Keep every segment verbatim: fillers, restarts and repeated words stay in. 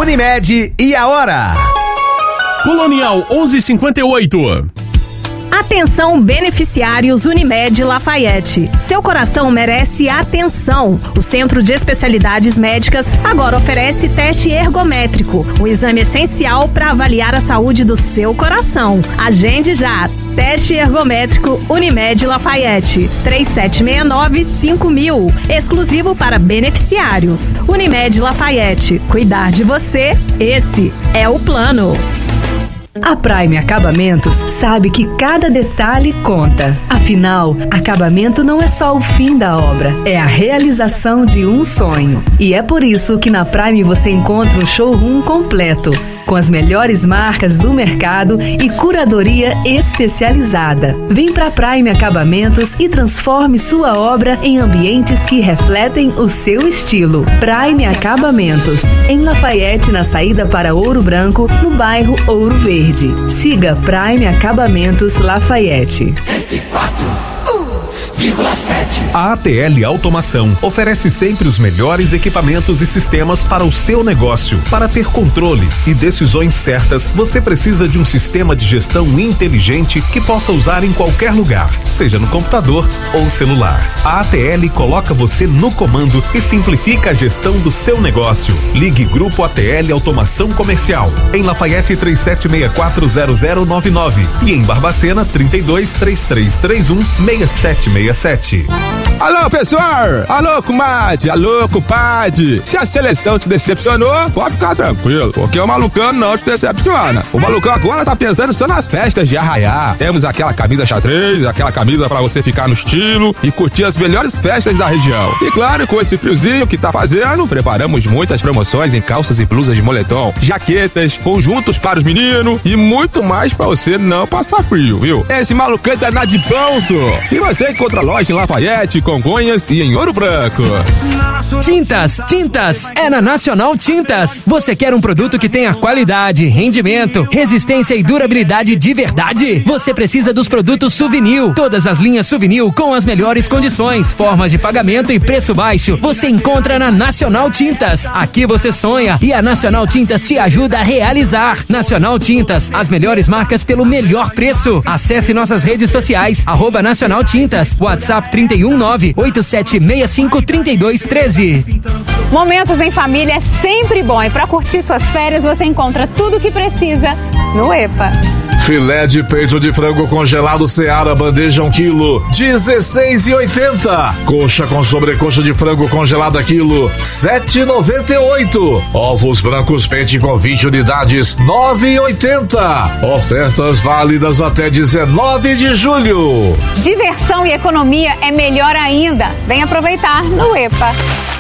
Unimed e a hora. Colonial onze e cinquenta e oito. Atenção, beneficiários Unimed Lafayette. Seu coração merece atenção. O Centro de Especialidades Médicas agora oferece teste ergométrico, um exame essencial para avaliar a saúde do seu coração. Agende já. Teste ergométrico Unimed Lafayette. três sete seis nove cinco mil. Exclusivo para beneficiários. Unimed Lafayette. Cuidar de você, esse é o plano. A Prime Acabamentos sabe que cada detalhe conta. Afinal, acabamento não é só o fim da obra, é a realização de um sonho. E é por isso que na Prime você encontra um showroom completo, com as melhores marcas do mercado e curadoria especializada. Vem pra Prime Acabamentos e transforme sua obra em ambientes que refletem o seu estilo. Prime Acabamentos, em Lafayette, na saída para Ouro Branco, no bairro Ouro Verde. Siga Prime Acabamentos Lafayette. cento e quatro vírgula sete. A A T L Automação oferece sempre os melhores equipamentos e sistemas para o seu negócio. Para ter controle e decisões certas, você precisa de um sistema de gestão inteligente que possa usar em qualquer lugar, seja no computador ou celular. A A T L coloca você no comando e simplifica a gestão do seu negócio. Ligue Grupo A T L Automação Comercial, em Lafayette três sete seis quatro zero zero nove nove e em Barbacena trinta e dois, trinta e três trinta e um, sessenta e sete sessenta e sete. Alô, pessoal! Alô, comadre! Alô, compadre! Se a seleção te decepcionou, pode ficar tranquilo, porque o Malucão não te decepciona. O Malucão agora tá pensando só nas festas de arraiá. Temos aquela camisa xadrez, aquela camisa pra você ficar no estilo e curtir as melhores festas da região. E claro, com esse friozinho que tá fazendo, preparamos muitas promoções em calças e blusas de moletom, jaquetas, conjuntos para os meninos e muito mais pra você não passar frio, viu? Esse Malucão é nada de bolso. E você encontra loja em Lafayette, Congonhas e em Ouro Branco. Tintas, tintas, é na Nacional Tintas. Você quer um produto que tenha qualidade, rendimento, resistência e durabilidade de verdade? Você precisa dos produtos Souvenir. Todas as linhas Souvenir com as melhores condições, formas de pagamento e preço baixo. Você encontra na Nacional Tintas. Aqui você sonha e a Nacional Tintas te ajuda a realizar. Nacional Tintas, as melhores marcas pelo melhor preço. Acesse nossas redes sociais, arroba Nacional Tintas, WhatsApp trinta e um, nove oito sete seis cinco, trinta e dois, treze. Momentos em família é sempre bom e para curtir suas férias você encontra tudo o que precisa no EPA. Filé de peito de frango congelado Seara, bandeja um quilo, dezesseis e oitenta. Coxa com sobrecoxa de frango congelada quilo, sete e noventa e oito. Ovos brancos pente com vinte unidades, nove e oitenta. Ofertas válidas até dezenove de julho. Diversão e economia é melhor ainda. Vem aproveitar no EPA.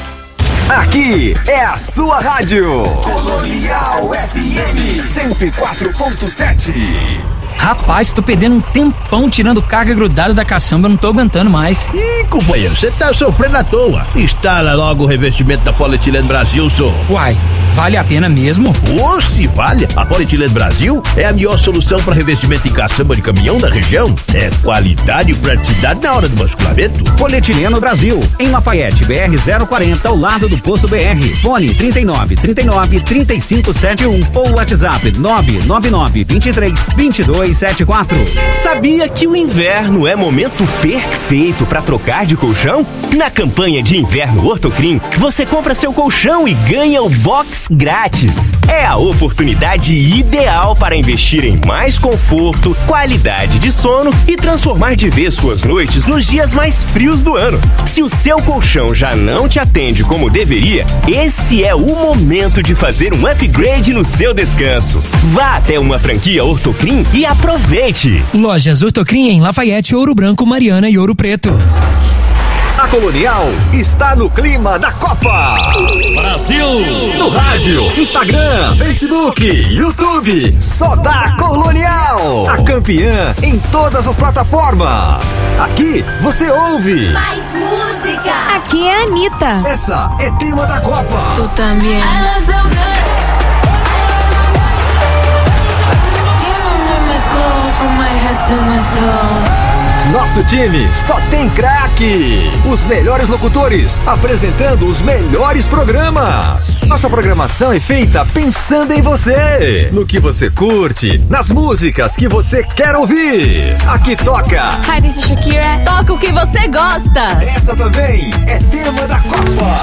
Aqui é a sua rádio. Colonial F M cento e quatro ponto sete. Rapaz, tô perdendo um tempão tirando carga grudada da caçamba, eu não tô aguentando mais. Ih, companheiro, você tá sofrendo à toa. Instala logo o revestimento da Polietileno Brasil, só. Uai, vale a pena mesmo? Ô, se vale! A Polietileno Brasil é a melhor solução para revestimento em caçamba de caminhão da região. É qualidade e praticidade na hora do basculamento. Polietileno Brasil, em Lafayette, B R zero quarenta, ao lado do posto B R. Fone trinta e nove, trinta e nove, trinta e cinco setenta e um ou WhatsApp nove nove nove, vinte e três, vinte e dois setenta e quatro. Sabia que o inverno é momento perfeito para trocar de colchão? Na campanha de inverno Ortocrim, você compra seu colchão e ganha o box grátis. É a oportunidade ideal para investir em mais conforto, qualidade de sono e transformar de vez suas noites nos dias mais frios do ano. Se o seu colchão já não te atende como deveria, esse é o momento de fazer um upgrade no seu descanso. Vá até uma franquia Ortocrim e aproveite. Lojas Ortocrim em Lafayette, Ouro Branco, Mariana e Ouro Preto. A Colonial está no clima da Copa. Brasil! No rádio, Instagram, Facebook, YouTube. Só dá Colonial. A campeã em todas as plataformas. Aqui você ouve mais música. Aqui é a Anitta. Essa é tema da Copa. Tu também. From my head to my toes. Nosso time só tem craques. Os melhores locutores apresentando os melhores programas. Nossa programação é feita pensando em você, no que você curte, nas músicas que você quer ouvir. Aqui toca Hi, this is Shakira. Toca o que você gosta. Essa também é tema da Copa.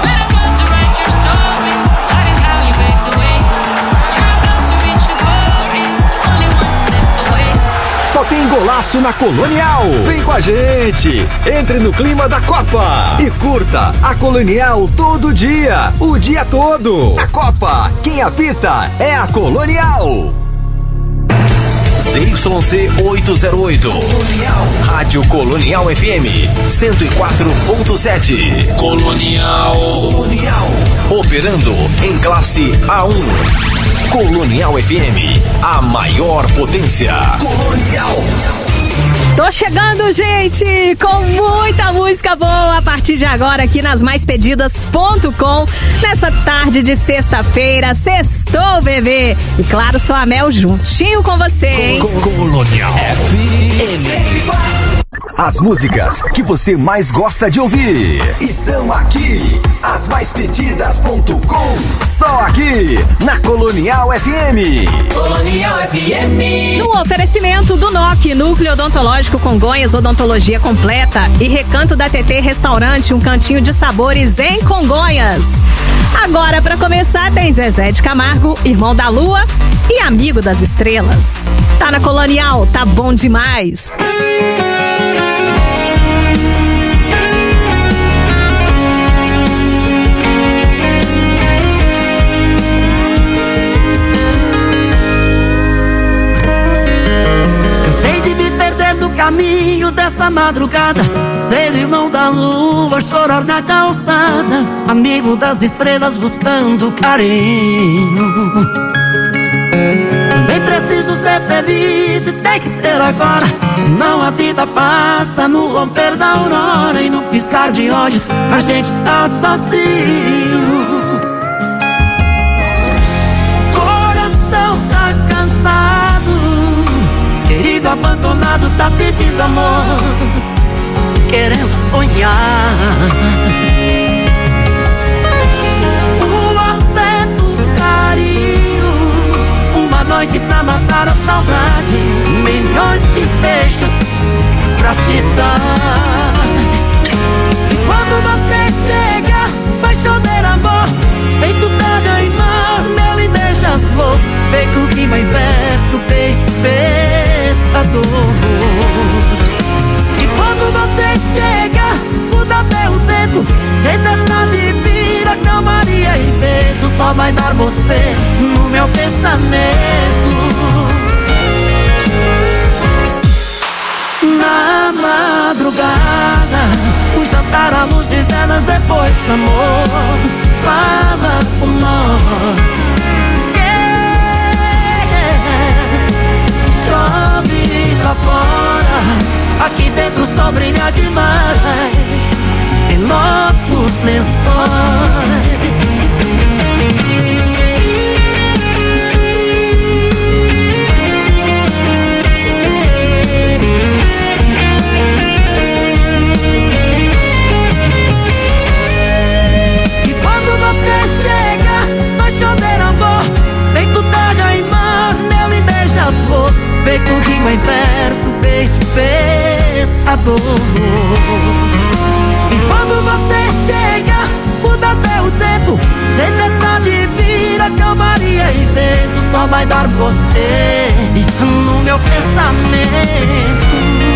Só tem golaço na Colonial. Vem com a gente. Entre no clima da Copa e curta a Colonial todo dia, o dia todo. A Copa, quem apita é a Colonial. Z Y C oitocentos e oito. Colonial. Rádio Colonial F M cento e quatro ponto sete. Colonial. Colonial. Operando em classe A um. Colonial F M, a maior potência. Colonial. Tô chegando, gente, com muita música boa a partir de agora aqui nas mais pedidas ponto com, nessa tarde de sexta-feira. Sextou, bebê. E claro, sou a Mel juntinho com você, hein? Colonial F M. As músicas que você mais gosta de ouvir estão aqui. As mais pedidas ponto com. Só aqui na Colonial F M. Colonial F M. No oferecimento do N O C, Núcleo Odontológico Congonhas, odontologia completa, e Recanto da T T Restaurante, um cantinho de sabores em Congonhas. Agora, pra começar, tem Zezé de Camargo, Irmão da Lua e Amigo das Estrelas. Tá na Colonial, tá bom demais. Caminho dessa madrugada, ser irmão da lua, chorar na calçada, amigo das estrelas buscando carinho. Também preciso ser feliz e tem que ser agora, senão a vida passa no romper da aurora, e no piscar de olhos a gente está sozinho. Coração tá cansado, querido abandonado tá pedindo amor, querendo sonhar. O afeto, o carinho, uma noite pra matar a saudade, milhões de beijos pra te dar. E quando você chega, vai chover amor, feito terra e mar, mel e beija-flor, feito rima em verso, beijo, pescador. E quando você chega, muda até o tempo, tempestade vira calmaria e vento, só vai dar você no meu pensamento. Na madrugada, um jantar à luz de velas, depois do amor, fala com nós. Chove lá fora, aqui dentro só brilha demais em nossos lençóis. E quando você chega, vai chover amor, feito terra e mar, mel e beija-flor, feito rima em verso, beijo, pescador. E quando você chega, muda até o tempo, tempestade vira calmaria e vento, só vai dar você no meu pensamento.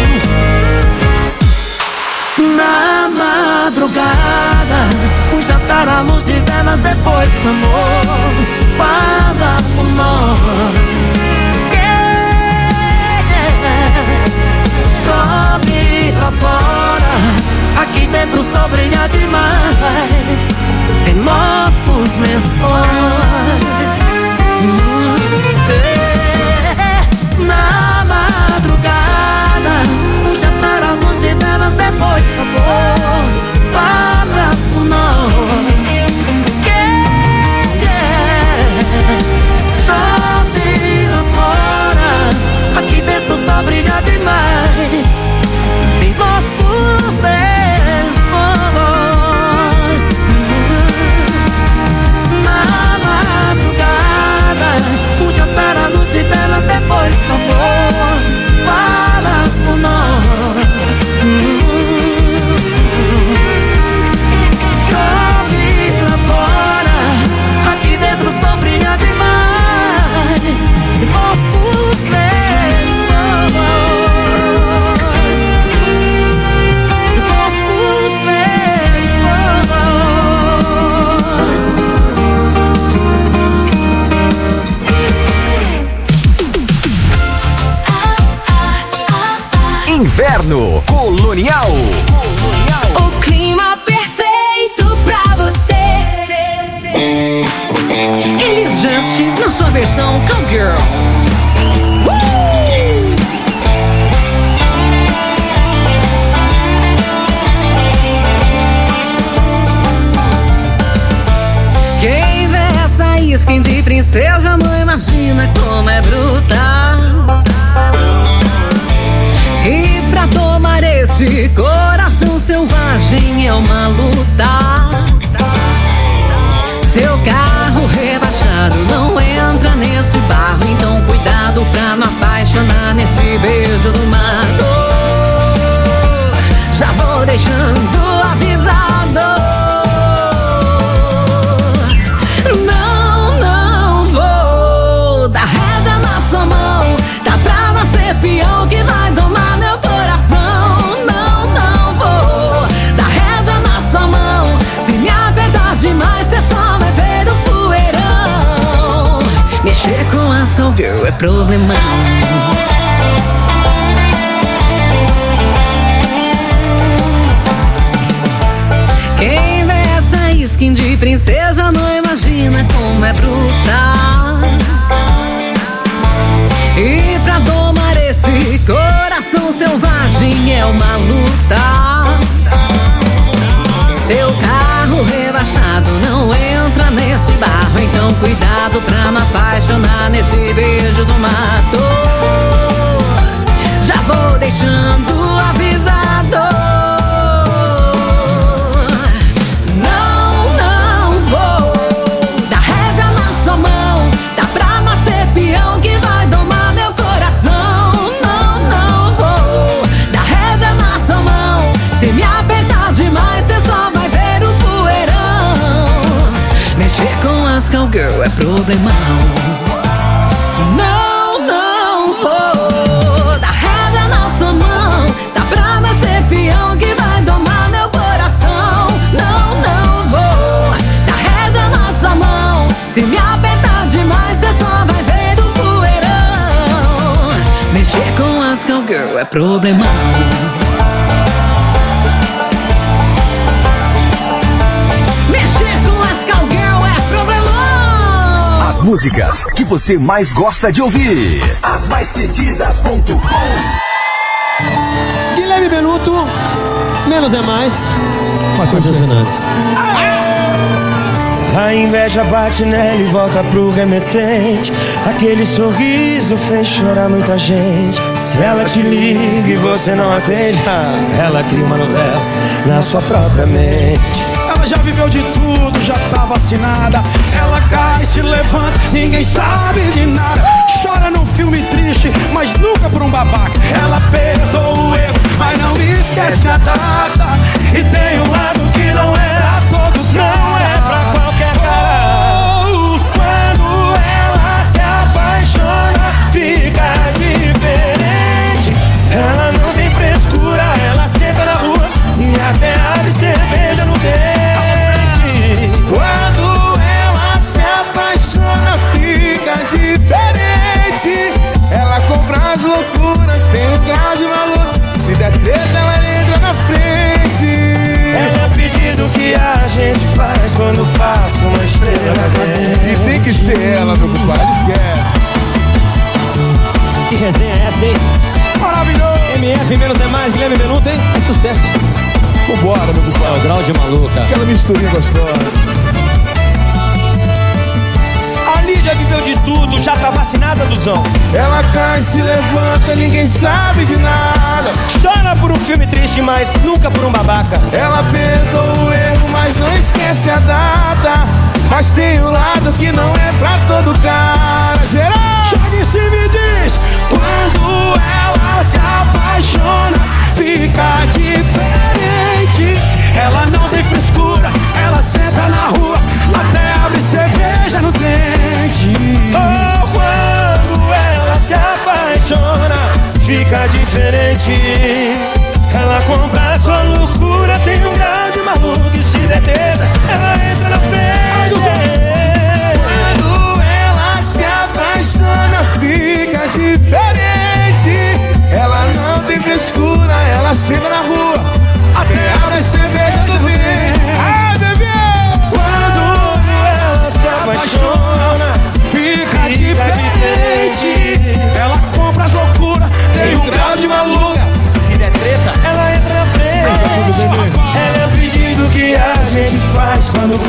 Na madrugada, um jantar à luz de velas, depois do amor, fala por nós. Chove lá fora, aqui dentro só brilha demais em nossos lençóis. Na madrugada, um jantar à luz de velas, depois do amor, fala por nós. Yeah, yeah. Inverno Colonial. O clima perfeito pra você. Elis Just na sua versão Cowgirl. Uh! Quem vê essa skin de princesa não imagina como é brutal. E pra tomar esse coração selvagem é uma luta. Seu carro rebaixado não entra nesse barro, então cuidado pra não apaixonar nesse beijo do mato. Já vou deixando avisado. Não, não vou dar rédea na sua mão. Tá pra nascer peão que vai domar meu coração. Não, não vou dar rédea na sua mão. Se me apertar demais, cê só vai ver o poeirão. Mexer com as cowgirl é problemão. Quem vê essa skin de princesa não imagina como é brutal. E pra domar esse coração selvagem é uma luta. Seu carro rebaixado não entra nesse barro, então cuidado pra não apaixonar nesse beijo do mato. Já vou deixando avisado. Não, não vou dar rédea na sua mão. Tá pra nascer peão que vai domar meu coração. Não, não vou dar rédea na sua mão. Se me apertar demais, cê só vai ver o poeirão. Mexer com as cowgirl é problemão. Não, não vou dar rédea na sua mão. Tá pra nascer peão que vai domar meu coração. Não, não vou dar rédea na sua mão. Se me apertar demais, cê só vai ver o poeirão. Mexer com as cowgirl é problemão. As músicas que você mais gosta de ouvir. As mais pedidas ponto com. Guilherme Benuto, menos é mais. Matheus Fernandes. A inveja bate nela e volta pro remetente. Aquele sorriso fez chorar muita gente. Se ela te liga e você não atende, ela cria uma novela na sua própria mente. Ela já viveu de tudo, já tá vacinada. Ela cai, se levanta, ninguém sabe de nada. Chora num filme triste, mas nunca por um babaca. Ela perdoa o erro, mas não esquece a data. E tem um lado que não é a todo, não é pra qualquer cara. Quando ela se apaixona, fica diferente. Ela não tem frescura, ela senta na rua e até abre cerveja no dente. Quando ela se apaixona, fica diferente. Ela compra as loucuras, tem um traje maluco. Se der treta, ela entra na frente. É o pedido que a gente faz quando passa uma estrela cadente. E tem que ser ela, meu compadre, esquece. Que resenha é essa, hein? Maravilhoso! M F menos é mais, Guilherme Benuto, hein? É sucesso. Vambora, meu compadre. É o grau de maluca. Aquela misturinha gostosa. A Lídia viveu de tudo, já tá vacinada, Duzão. Ela cai, se levanta, ninguém sabe de nada. Chora por um filme triste, mas nunca por um babaca. Ela perdoa o erro, mas não esquece a data. Mas tem um lado que não é pra todo cara. Geral, chega em cima e diz: quando ela se apaixona, fica diferente. Ela não tem frescura, ela senta na rua, até abre cerveja no dente. Oh, quando ela se apaixona, fica diferente. Ela compra sua loucura, tem um grau de maluco. E se der dedo, ela entra na frente. Quando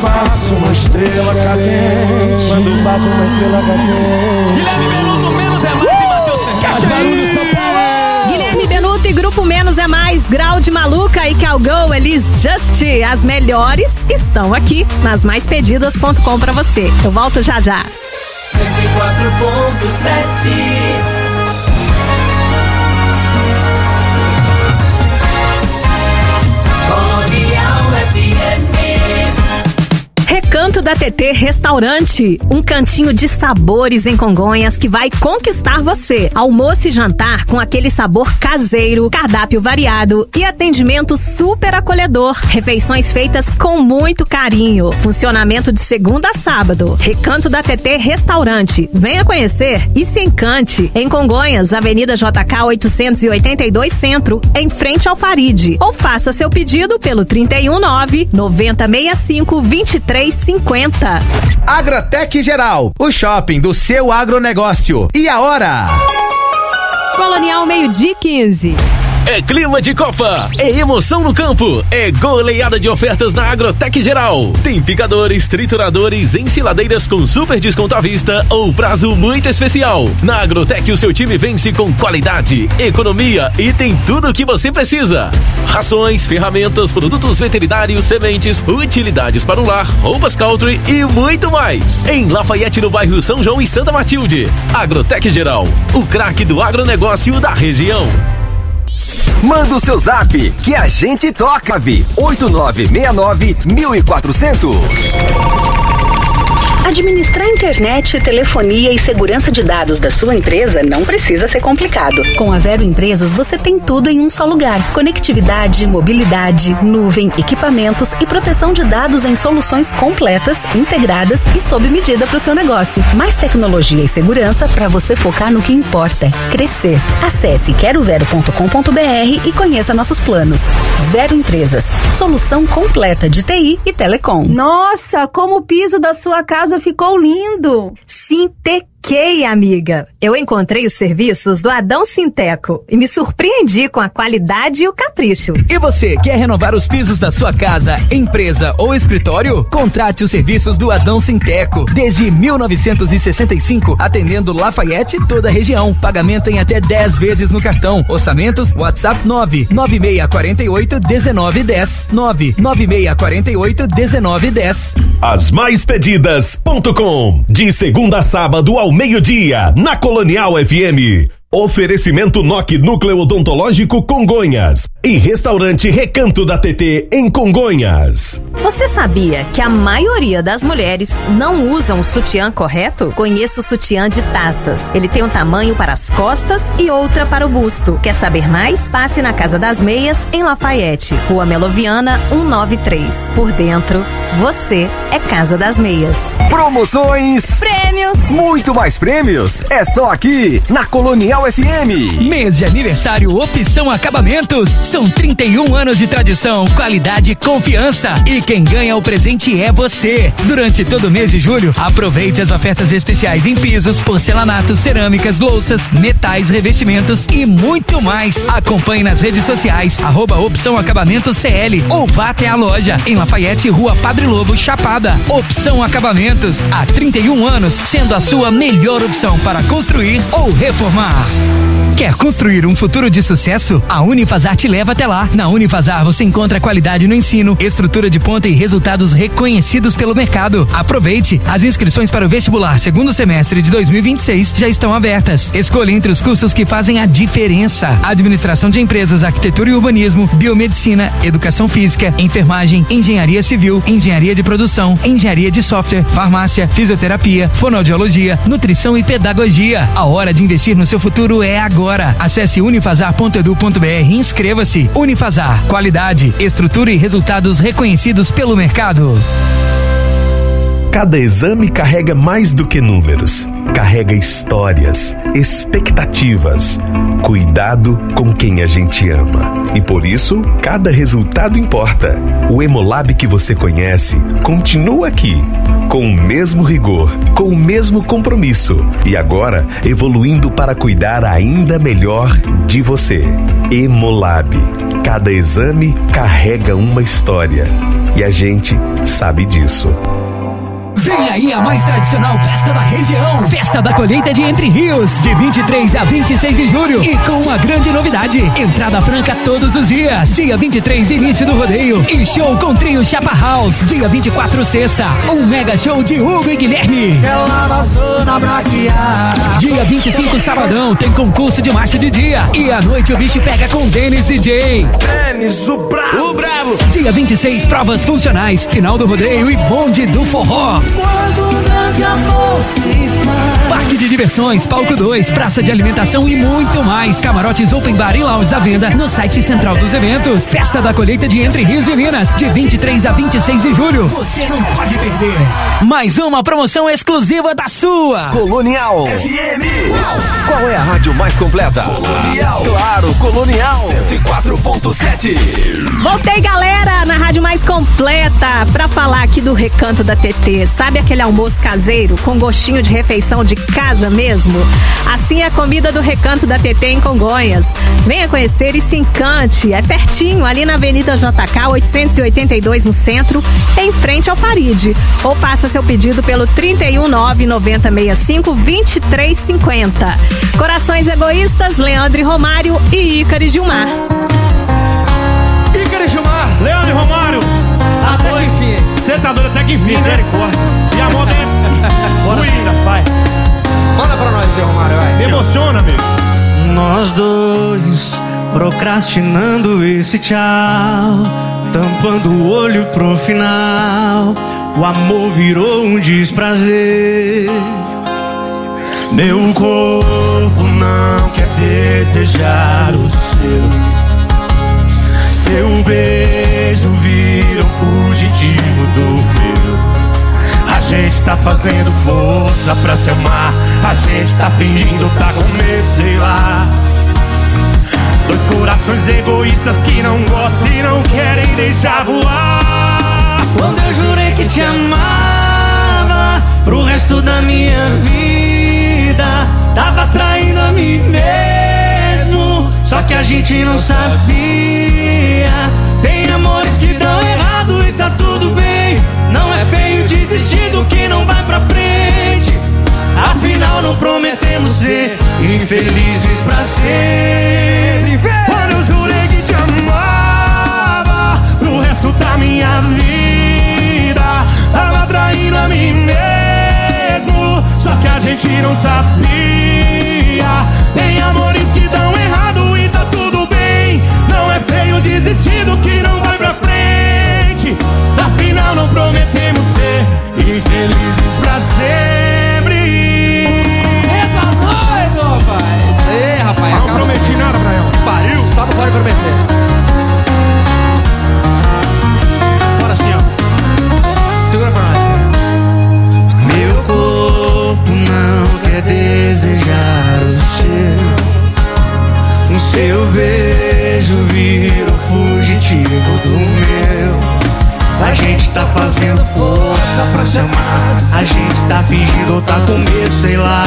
passo uma estrela cadente. Quando passo uma estrela cadente. Guilherme Benuto, menos é mais e Matheus Ferretti. Barulho São Paulo. Guilherme Benuto e Grupo Menos é Mais, Grau de Maluca e Calgou, Elis Just. As melhores estão aqui nas mais pedidas ponto com pra você. Eu volto já já. cento e quatro ponto sete. Recanto da T T Restaurante, um cantinho de sabores em Congonhas que vai conquistar você. Almoço e jantar com aquele sabor caseiro, cardápio variado e atendimento super acolhedor. Refeições feitas com muito carinho. Funcionamento de segunda a sábado. Recanto da T T Restaurante. Venha conhecer e se encante. Em Congonhas, Avenida J K oitocentos e oitenta e dois Centro, em frente ao Faride. Ou faça seu pedido pelo trinta e um nove, noventa sessenta e cinco, vinte e três cinquenta. Agrotec Geral, o shopping do seu agronegócio. E a hora? Colonial, meio-dia e quinze. É clima de Copa, é emoção no campo, é goleada de ofertas na Agrotec Geral. Tem picadores, trituradores, ensiladeiras com super desconto à vista ou prazo muito especial. Na Agrotec o seu time vence com qualidade, economia e tem tudo o que você precisa. Rações, ferramentas, produtos veterinários, sementes, utilidades para o lar, roupas country e muito mais. Em Lafayette, no bairro São João e Santa Matilde. Agrotec Geral, o craque do agronegócio da região. Manda o seu zap que a gente toca, Vi. oito nove seis nove mil e quatrocentos. Administrar internet, telefonia e segurança de dados da sua empresa não precisa ser complicado. Com a Vero Empresas você tem tudo em um só lugar. Conectividade, mobilidade, nuvem, equipamentos e proteção de dados em soluções completas, integradas e sob medida para o seu negócio. Mais tecnologia e segurança para você focar no que importa: crescer. Acesse quero vero ponto com ponto br e conheça nossos planos. Vero Empresas, solução completa de T I e telecom. Nossa, como o piso da sua casa ficou lindo! Sintequei, amiga. Eu encontrei os serviços do Adão Sinteco e me surpreendi com a qualidade e o capricho. E você, quer renovar os pisos da sua casa, empresa ou escritório? Contrate os serviços do Adão Sinteco. Desde mil novecentos e sessenta e cinco, atendendo Lafayette e toda a região. Pagamento em até dez vezes no cartão. Orçamentos, WhatsApp nove nove seis quatro oito um nove um zero. nove nove seis quatro oito um nove um zero. As mais pedidas ponto com. De segunda a sábado ao meio-dia, na Colonial F M. Oferecimento N O C Núcleo Odontológico Congonhas e Restaurante Recanto da T T em Congonhas. Você sabia que a maioria das mulheres não usam o sutiã correto? Conheça o sutiã de taças. Ele tem um tamanho para as costas e outra para o busto. Quer saber mais? Passe na Casa das Meias, em Lafayette, Rua Meloviana cento e noventa e três. Por dentro, você é Casa das Meias. Promoções, prêmios, muito mais prêmios. É só aqui na Colonial F M. Mês de aniversário Opção Acabamentos. São trinta e um anos de tradição, qualidade e confiança. E quem ganha o presente é você. Durante todo o mês de julho, aproveite as ofertas especiais em pisos, porcelanatos, cerâmicas, louças, metais, revestimentos e muito mais. Acompanhe nas redes sociais, arroba Opção Acabamentos C L ou vá até a loja em Lafayette, Rua Padre Lobo, Chapada. Opção Acabamentos, há trinta e um anos, sendo a sua melhor opção para construir ou reformar. Quer construir um futuro de sucesso? A Unifazar te leva até lá. Na Unifazar você encontra qualidade no ensino, estrutura de ponta e resultados reconhecidos pelo mercado. Aproveite! As inscrições para o vestibular segundo semestre de dois mil e vinte e seis já estão abertas. Escolha entre os cursos que fazem a diferença: administração de empresas, arquitetura e urbanismo, biomedicina, educação física, enfermagem, engenharia civil, engenharia de produção, engenharia de software, farmácia, fisioterapia, fonoaudiologia, nutrição e pedagogia. A hora de investir no seu futuro é agora. Acesse unifazar ponto edu ponto br e inscreva-se. Unifazar, qualidade, estrutura e resultados reconhecidos pelo mercado. Cada exame carrega mais do que números. Carrega histórias, expectativas, cuidado com quem a gente ama. E por isso, cada resultado importa. O Hemolab que você conhece continua aqui, com o mesmo rigor, com o mesmo compromisso e agora evoluindo para cuidar ainda melhor de você. Hemolab. Cada exame carrega uma história. E a gente sabe disso. Vem aí a mais tradicional festa da região, Festa da Colheita de Entre Rios, de vinte e três a vinte e seis de julho, e com uma grande novidade, entrada franca todos os dias. Dia vinte e três, início do rodeio e show com trio Chapa House. Dia vinte e quatro, sexta, um mega show de Hugo e Guilherme. Ela vazou na braquiara. Dia vinte e cinco, sabadão, tem concurso de marcha de dia, e à noite o bicho pega com Denis D J. Denis, o bravo, o bravo. Dia vinte e seis, provas funcionais, final do rodeio e bonde do forró. Quando um grande amor se faz. Parque de diversões, palco dois, praça de alimentação e muito mais. Camarotes open bar e lounge à venda no site central dos eventos. Festa da Colheita de Entre Rios e Minas, de vinte e três a vinte e seis de julho. Você não pode perder. Mais uma promoção exclusiva da sua Colonial F M. Qual é a rádio mais completa? Colonial. Claro, Colonial cento e quatro ponto sete. Voltei, galera, na rádio mais completa pra falar aqui do Recanto da T T. Sabe aquele almoço caseiro com gostinho de refeição de casa mesmo? Assim é a comida do Recanto da T T em Congonhas. Venha conhecer e se encante. É pertinho, ali na Avenida J K oitocentos e oitenta e dois, no centro, em frente ao Farid. Ou faça seu pedido pelo trinta e um, nove noventa, sessenta e cinco, vinte e três cinquenta. Corações Egoístas, Leandro e Romário e Ícaro e Gilmar. Ícaro e Gilmar, Leandro e Romário. Até que enfim. Você tá doido até que enfim, misericórdia. E a moda é... Bora sim, vai. Manda pra nós, Romário, vai. Me emociona, amigo. Nós dois procrastinando esse tchau, tampando o olho pro final. O amor virou um desprazer. Meu corpo não quer desejar o seu. Seu beijo vira um fugitivo do meu. A gente tá fazendo força pra se amar. A gente tá fingindo tá com medo, sei lá. Dois corações egoístas que não gostam e não querem deixar voar. Quando eu jurei que te amava pro resto da minha vida, tava traindo a mim mesmo, só que a gente não sabia. Tem amores que dão errado e tá tudo bem. Não é feio desistir do que não vai pra frente. Afinal não prometemos ser infelizes pra sempre. Quando eu jurei que te amava pro resto da minha vida, tava traindo a mim mesmo, só que a gente não sabia. Tem amores que dão errado e tá tudo bem. Não é feio desistir do que não vai pra frente. Afinal não prometemos ser infelizes pra sempre. Cê tá doido, pai? Ei, rapaz, não acabou. prometi nada pra ela. Pariu, só não pode prometer. Bora assim, ó. Segura pra nós. Meu corpo não quer desejar o seu. O seu beijo vira o fugitivo do meu. A gente tá fazendo força pra se amar. A gente tá fingindo ou tá com medo, sei lá.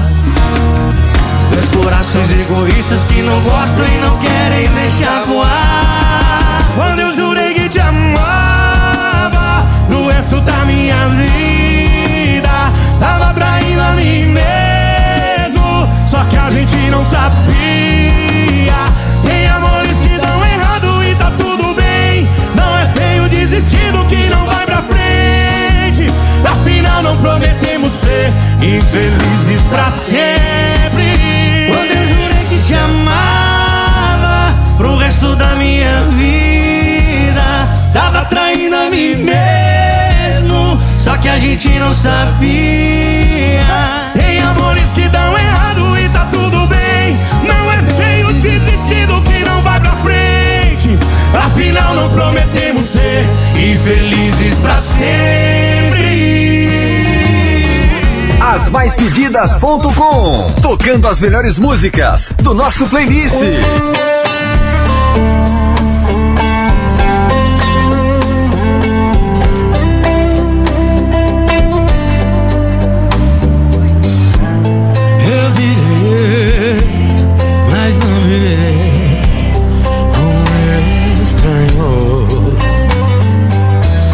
Dois corações egoístas que não gostam e não querem deixar voar. Quando eu jurei que te amava pro resto da minha vida, tava traindo a mim mesmo, só que a gente não sabia. Tem amores que dão errado e tá tudo bem. Não é feio desistir do que não vai pra frente. Afinal não prometemos ser infelizes pra sempre. Quando eu jurei que te amava pro resto da minha vida, tava traindo a mim mesmo, só que a gente não sabia. Tem amores que dão errado e tá tudo bem. Não é feio desistir do que não vai pra frente. Afinal não prometemos ser infelizes pra sempre. As mais pedidas ponto com, tocando as melhores músicas do nosso playlist. Eu virei, mas não virei um estranho.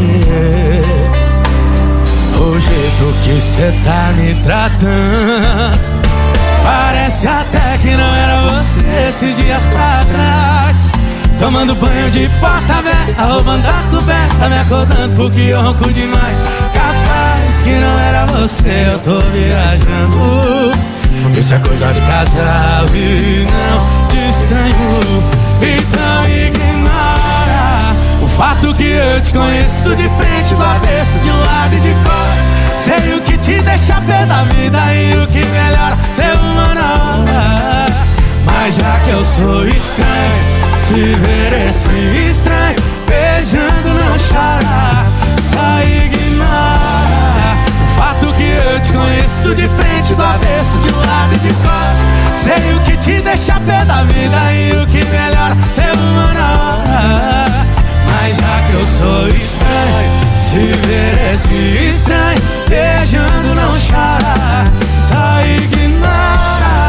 O jeito que cê tá me tratando, parece até que não era você esses dias pra trás. Tomando banho de porta aberta, roubando a coberta, me acordando porque eu ronco demais. Capaz que não era você, eu tô viajando. Isso é coisa de casal e não de estranho. Então ignora o fato que eu te conheço de frente, do avesso, de um lado e de costas. Sei o que te deixa pé da vida e o que melhora ser uma nova. Mas já que eu sou estranho, se ver esse estranho beijando não chora, só ignora o fato que eu te conheço de frente, do avesso, de um lado e de costas. Sei o que te deixa pé da vida e o que melhora ser uma nova. Mas já que eu sou estranho, se ver esse estranho beijando não chora, só ignora.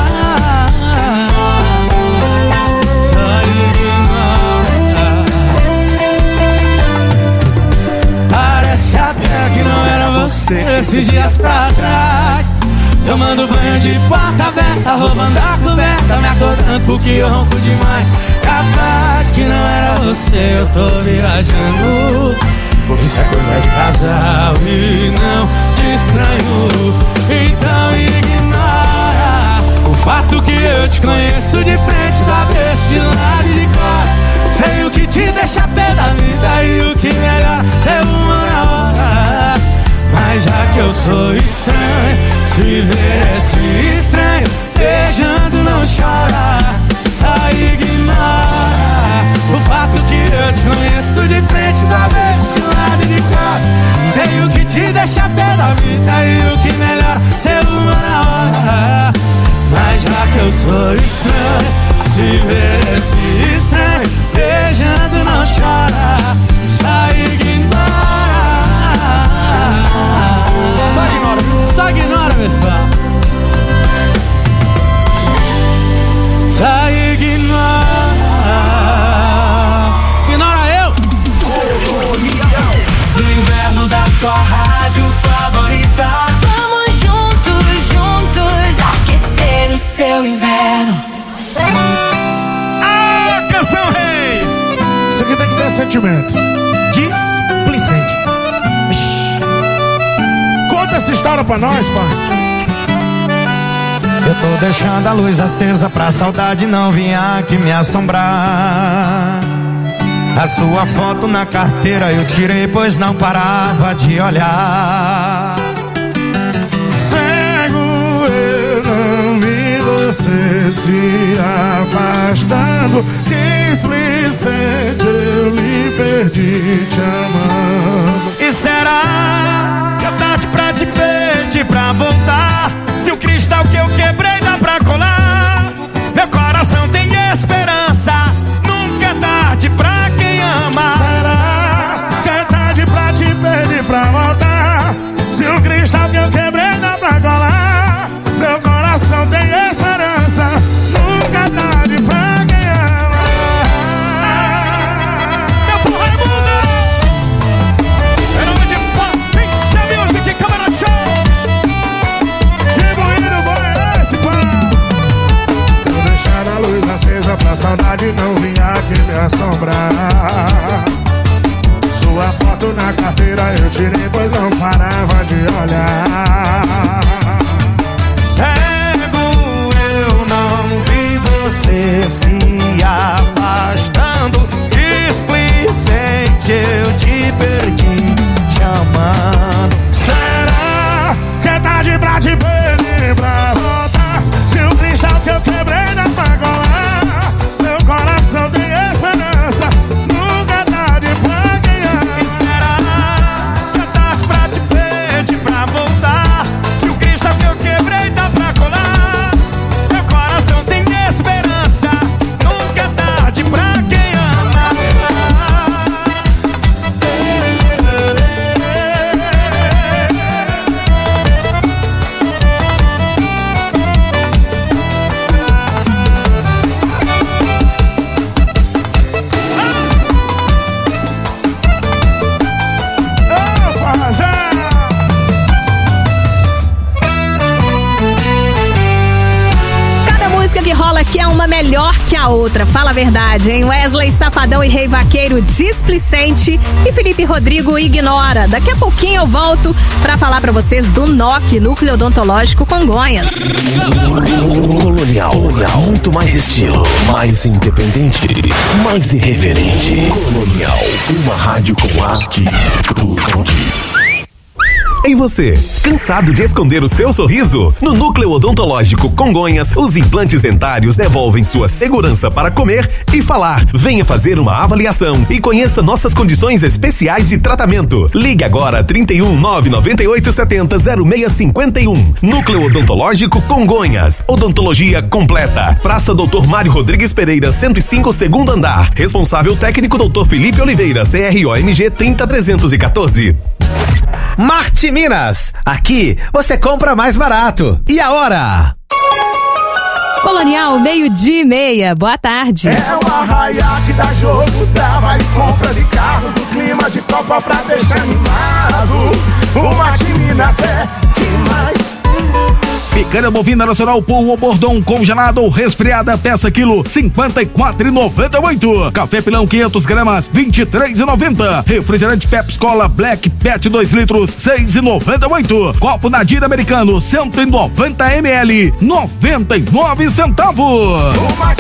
Até que não era você esses dias pra trás. Tomando banho de porta aberta, roubando a coberta, me acordando porque eu ronco demais. Capaz que não era você, eu tô viajando. Isso é coisa de casal e não de estranho. Então ignora o fato que eu te conheço de frente, do avesso, de lado e de costas. Sei o que te deixa pé da vida e o que melhor ser uma hora. Mas já que eu sou estranho, se ver esse estranho beijando não chora, só ignora o fato que eu te conheço de frente, do avesso, de lado e de costas. Sei o que te deixa pé da vida e o que melhor ser uma hora. Mas já que eu sou estranho, se ver esse estranho beijando não chora, só ignora. Só ignora, só ignora, pessoal. Só ignora. Ignora eu. Colonial. No inverno da sua rádio favorita. Vamos juntos, juntos, aquecer o seu inverno. Ah, canção rei! Isso aqui tem que ter sentimento. Displicente. Conta essa história pra nós, pai. Eu tô deixando a luz acesa pra saudade não vir aqui me assombrar. A sua foto na carteira eu tirei, pois não parava de olhar. Cego eu não vi você se afastando. Displicente eu lhe perdi te amando. E será que é tarde pra te pedir pra voltar? Se o cristal que eu quebrei dá pra colar, meu coração tem esperança. Nunca é tarde pra quem ama. Será que é tarde pra te pedir pra voltar? Se o cristal que eu quebrei dá pra colar, meu coração tem esperança. Nunca é tarde pra quem ama. Meu porra é muda. Em nome de Pixel Music, Câmara Show. Acesa pra saudade não vinha aqui me assombrar. Sua foto na carteira eu tirei, pois não parava de olhar. Cego eu não vi você se afastando. Displicente eu te perdi te amando. Será que é tarde pra te pedir pra voltar? Se o cristal que eu quebrei dá pra colar, meu coração tem esperança. Nunca é tarde pra quem ama. E será que é tarde pra te pedir pra voltar? Se o cristal que eu quebrei dá pra colar, meu coração tem esperança. Nunca é tarde pra quem ama. que é uma melhor que a outra. Fala a verdade, hein? Wesley Safadão e Rei Vaqueiro displicente e Felipe Rodrigo ignora. Daqui a pouquinho eu volto pra falar pra vocês do N O C, Núcleo Odontológico Congonhas. Colonial, Colonial, muito mais estilo, mais independente, mais irreverente. Colonial, uma rádio com arte e E você, cansado de esconder o seu sorriso? No Núcleo Odontológico Congonhas, os implantes dentários devolvem sua segurança para comer e falar. Venha fazer uma avaliação e conheça nossas condições especiais de tratamento. Ligue agora trinta e um, nove nove oito, setenta, zero seis cinquenta e um. Núcleo Odontológico Congonhas. Odontologia completa. Praça doutor Mário Rodrigues Pereira, cento e cinco, segundo andar. Responsável técnico doutor Felipe Oliveira, C R O M G trinta trezentos e quatorze. Marte Minas, aqui você compra mais barato. E a hora? Colonial, meio-dia e meia, boa tarde. É o arraiá que dá jogo, dá vale compras e carros no clima de Copa pra deixar animado. O Marte Minas é demais. Picanha bovina nacional Pool Bordon congelado ou resfriada, peça quilo cinquenta e quatro reais e noventa e oito centavos. Café pilão quinhentas gramas, vinte e três reais e noventa centavos. Refrigerante Pepsi Cola Black Pet dois litros, seis reais e noventa e oito centavos. Copo Nadir americano cento e noventa mililitros, noventa e nove centavos.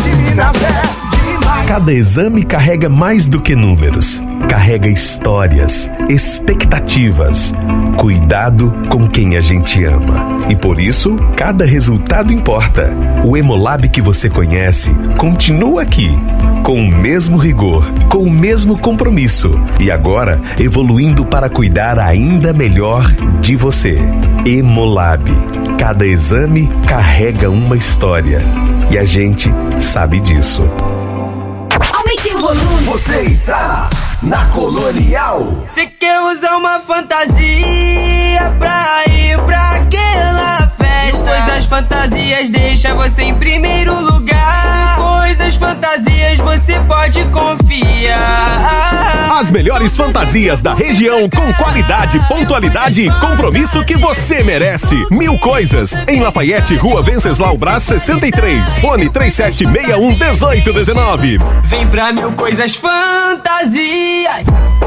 Cada exame carrega mais do que números. Carrega histórias, expectativas, cuidado com quem a gente ama. E por isso, cada resultado importa. O Hemolab que você conhece continua aqui, com o mesmo rigor, com o mesmo compromisso e agora evoluindo para cuidar ainda melhor de você. Hemolab. Cada exame carrega uma história e a gente sabe disso. Aumente o volume. Você está na Colonial. Você quer usar uma fantasia pra ir pra aquela festa? Coisas fantasias deixa você em primeiro lugar. Coisas fantasias você pode confiar. As melhores fantasias da região com qualidade, pontualidade e compromisso que você merece. Mil Coisas, em Lafayette, Rua Venceslau Brás sessenta e três. Fone três sete seis um, um oito um nove. Vem pra Mil Coisas Fantasias.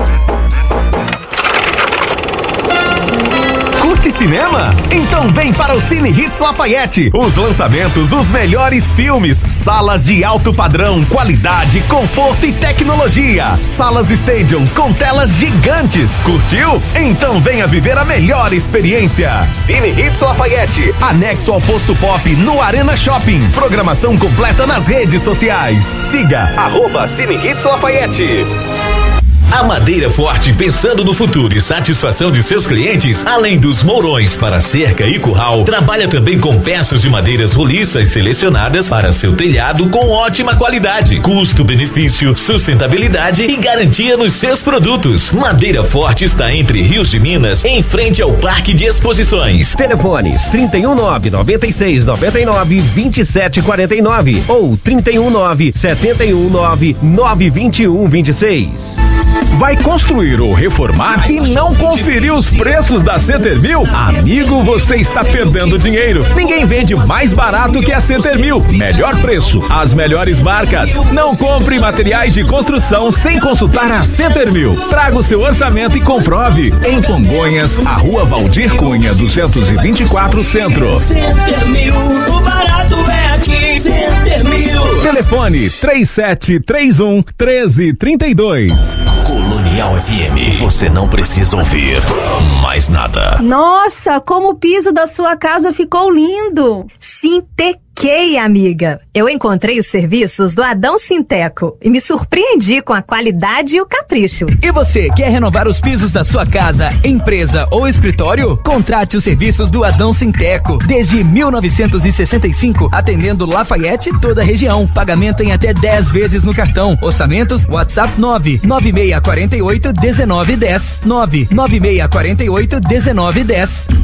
Curte cinema? Então vem para o Cine Hits Lafayette. Os lançamentos, os melhores filmes, salas de alto padrão, qualidade, conforto e tecnologia. Salas Stadium com telas gigantes. Curtiu? Então venha viver a melhor experiência. Cine Hits Lafayette, anexo ao Posto Pop no Arena Shopping. Programação completa nas redes sociais. Siga arroba Cine Hits Lafayette. A Madeira Forte, pensando no futuro e satisfação de seus clientes, além dos mourões para cerca e curral, trabalha também com peças de madeiras roliças selecionadas para seu telhado com ótima qualidade, custo-benefício, sustentabilidade e garantia nos seus produtos. Madeira Forte está entre Rios de Minas, em frente ao Parque de Exposições. Telefones trinta e um, nove noventa e seis, noventa e nove, vinte e sete quarenta e nove ou trinta e um, nove setenta e um, nove nove vinte e um, vinte e seis. Vai construir ou reformar e não conferir os preços da Centermil? Amigo, você está perdendo dinheiro. Ninguém vende mais barato que a Centermil. Melhor preço, as melhores marcas. Não compre materiais de construção sem consultar a Centermil. Traga o seu orçamento e comprove. Em Congonhas, a Rua Valdir Cunha, duzentos e vinte e quatro, Centro. Centermil, o barato é aqui. Centermil. Telefone três sete três um, um três três dois. Colonial F M, você não precisa ouvir mais nada. Nossa, como o piso da sua casa ficou lindo! Sintequei, amiga. Eu encontrei os serviços do Adão Sinteco e me surpreendi com a qualidade e o capricho. E você, quer renovar os pisos da sua casa, empresa ou escritório? Contrate os serviços do Adão Sinteco. Desde mil novecentos e sessenta e cinco, atendendo Lafayette e toda a região. Pagamento em até dez vezes no cartão. Orçamentos, WhatsApp nove nove seis quatro oito, um nove um zero. nove nove seis quatro oito, um nove um zero.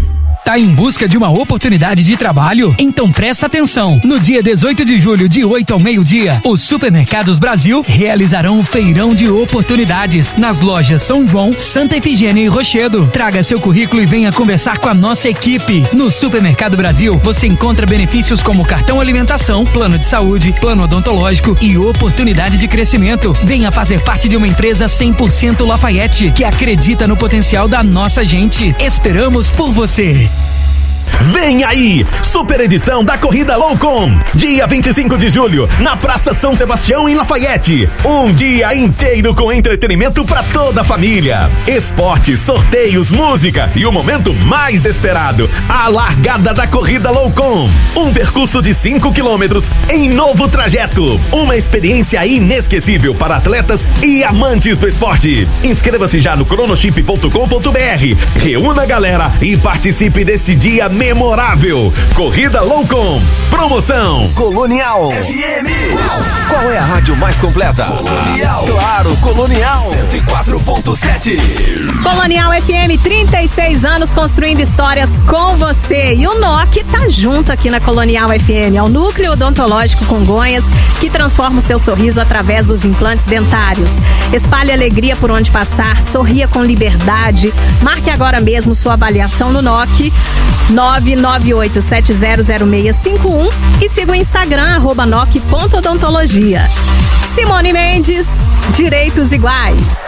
Tá em busca de uma oportunidade de trabalho? Então presta atenção. No dia dezoito de julho, de oito ao meio-dia, os Supermercados Brasil realizarão um feirão de oportunidades nas lojas São João, Santa Efigênia e Rochedo. Traga seu currículo e venha conversar com a nossa equipe. No Supermercado Brasil, você encontra benefícios como cartão alimentação, plano de saúde, plano odontológico e oportunidade de crescimento. Venha fazer parte de uma empresa cem por cento Lafayette, que acredita no potencial da nossa gente. Esperamos por você. Vem aí, super edição da Corrida Loucom, dia vinte e cinco de julho, na Praça São Sebastião, em Lafayette. Um dia inteiro com entretenimento para toda a família. Esportes, sorteios, música e o momento mais esperado, a largada da Corrida Loucom. Um percurso de cinco quilômetros em novo trajeto. Uma experiência inesquecível para atletas e amantes do esporte. Inscreva-se já no cronochip ponto com ponto br. Reúna a galera e participe desse dia memorável. Corrida Loucom. Promoção Colonial F M. Qual é a rádio mais completa? Colonial. Claro, Colonial cento e quatro ponto sete. Colonial F M, trinta e seis anos construindo histórias com você. E o N O C tá junto aqui na Colonial F M. É o Núcleo Odontológico Congonhas, que transforma o seu sorriso através dos implantes dentários. Espalhe alegria por onde passar, sorria com liberdade. Marque agora mesmo sua avaliação no N O C nove nove oito sete zero zero seis cinco um e siga o Instagram arroba noc ponto odontologia. Simone Mendes, Direitos Iguais.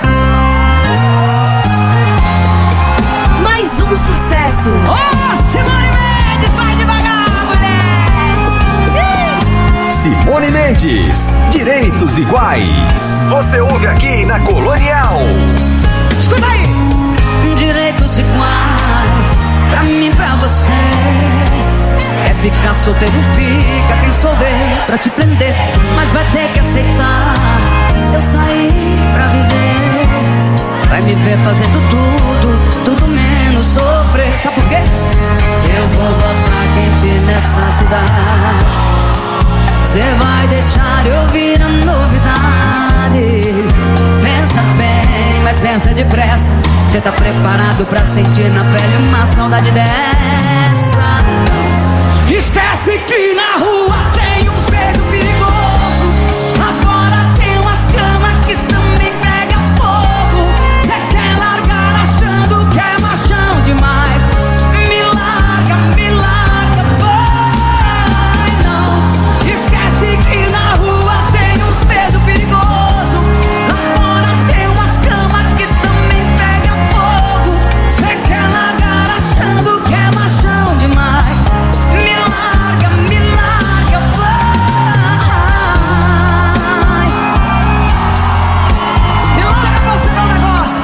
Mais um sucesso. Oh, Simone Mendes, vai devagar, mulher. Simone Mendes, Direitos Iguais. Você ouve aqui na Colonial. Escuta aí. Direitos iguais, pra mim, pra você. É ficar solteiro, fica quem souber pra te prender, mas vai ter que aceitar. Eu saí pra viver, vai me ver fazendo tudo, tudo menos sofrer. Sabe por quê? Eu vou botar quente nessa cidade. Cê vai deixar eu vir a novidade. Pensa bem, mas pensa depressa. Cê tá preparado pra sentir na pele uma saudade dessa? Esquece que na rua tem uns beijos perigosos. Lá fora tem umas camas que também pega fogo. Cê quer largar achando que é machão demais. Me larga, me larga, vai não. Esquece que na rua tem uns beijos perigosos. Lá fora tem umas camas que também pega fogo. Cê quer largar achando que é machão demais. Me larga, me larga, vai. Me larga pra você dar um negócio.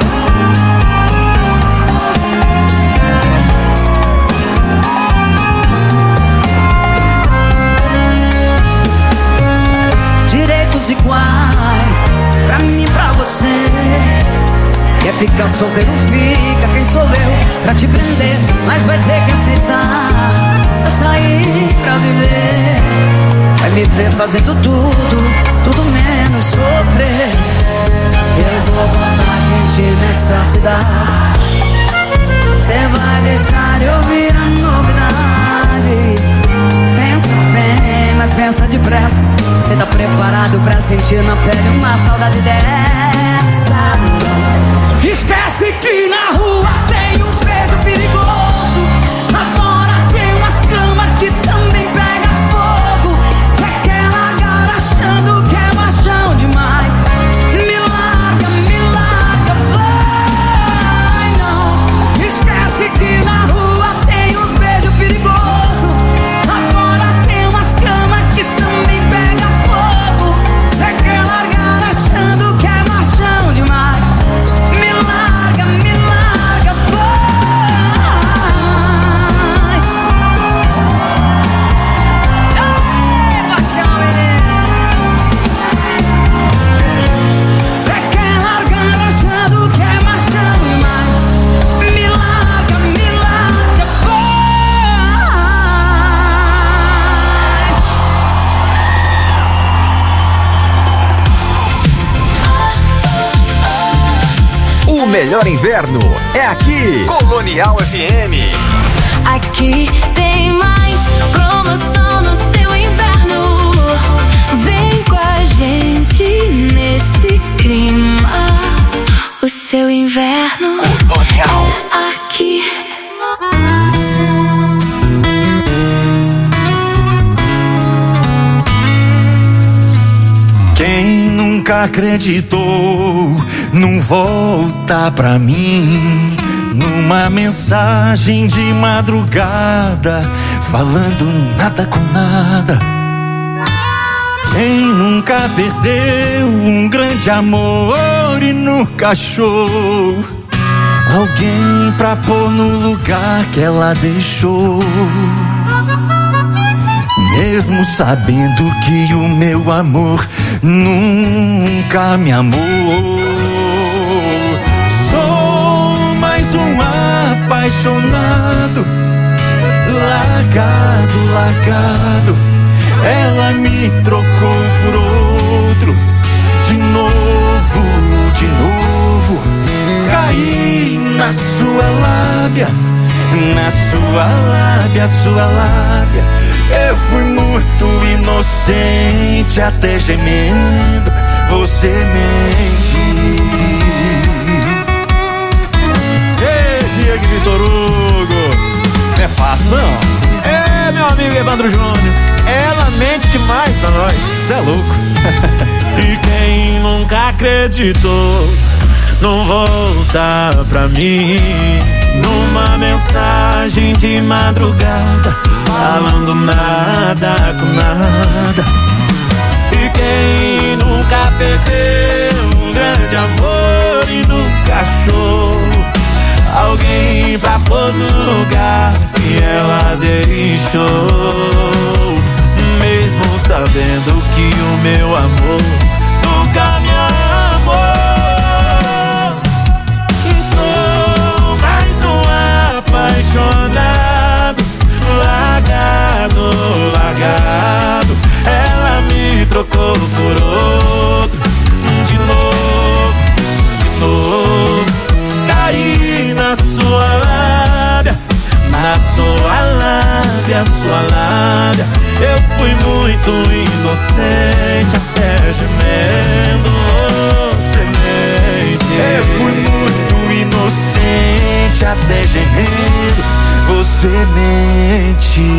Direitos iguais, pra mim e pra você. Quer ficar solteiro, fica quem sou eu pra te prender, mas vai ter que aceitar. Eu saí pra viver, vai me ver fazendo tudo, tudo menos sofrer. Eu vou botar quente nessa cidade. Cê vai deixar eu vir a novidade. Pensa bem, mas pensa depressa. Cê tá preparado pra sentir na pele uma saudade dessa? Esquece que na rua tem uns beijos perigosos. Lá fora tem umas camas que também pega fogo. Cê quer largar achando que é machão demais. Me larga, me larga, vai não. Esquece que na rua tem uns beijos perigosos. Lá fora tem umas camas que também pega fogo. Cê quer largar achando que é machão demais. Me larga, me larga, vai. Ei, paixão, menino. Cê quer largar achando que é machão demais. Me larga, me larga, vai. O melhor inverno é aqui. Colonial F M. Aqui tem mais promoção no seu inverno. Vem com a gente nesse clima. O seu inverno é aqui. Quem nunca acreditou num volta pra mim, numa mensagem de madrugada, falando nada com nada. Quem nunca perdeu um grande amor e nunca achou alguém pra pôr no lugar que ela deixou, mesmo sabendo que o meu amor nunca me amou. Sou mais um apaixonado, largado, largado. Ela me trocou por outro, de novo, de novo. Caí na sua lábia, na sua lábia, sua lábia. Eu fui muito inocente, até gemendo você mente. Ei, Diego Vitor Hugo, não é fácil não. É, meu amigo Evandro Júnior, ela mente demais pra nós, cê é louco. E quem nunca acreditou não volta pra mim, numa mensagem de madrugada, falando nada com nada. E quem nunca perdeu um grande amor e nunca achou alguém pra pôr no lugar que ela deixou, mesmo sabendo que o meu amor nunca me amou. E sou mais um apaixonado, largado, largado. Ela me trocou por outro, de novo, de novo. Caí na sua lábia, na sua lábia, sua lábia. Eu fui muito inocente, até gemendo você mente. Eu fui muito inocente, até gemendo você mente.